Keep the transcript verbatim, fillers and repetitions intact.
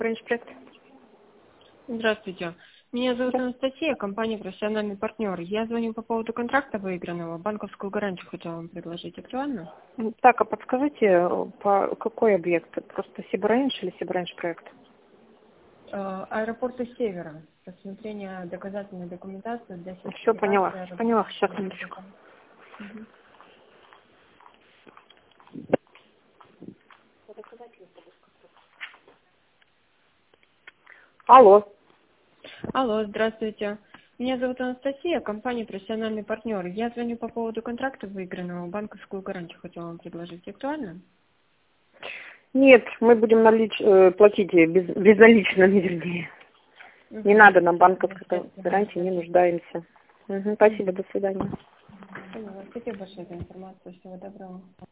Бранч-проект. Здравствуйте. Меня зовут Анастасия, компания «Профессиональный партнер». Я звоню по поводу контракта выигранного. Банковскую гарантию хотела вам предложить. Актуально? Так, а подскажите, по какой объект? Просто Сибранч или Сибранч-проект? Э, Аэропорты Севера. Рассмотрение доказательной документации для Все, поняла. сертификации. Поняла, сейчас, минуточку. Мгм. Алло. Алло, здравствуйте. Меня зовут Анастасия, компания «Профессиональный партнер». Я звоню по поводу контракта выигранного. Банковскую гарантию хотела вам предложить. Актуально? Нет, мы будем налич... э, платить без... безналичными, вернее. Мгм. Не надо нам банковской Естественно. гарантии, не нуждаемся. Мгм, спасибо, до свидания. Поняла. Спасибо большое за информацию. Всего доброго.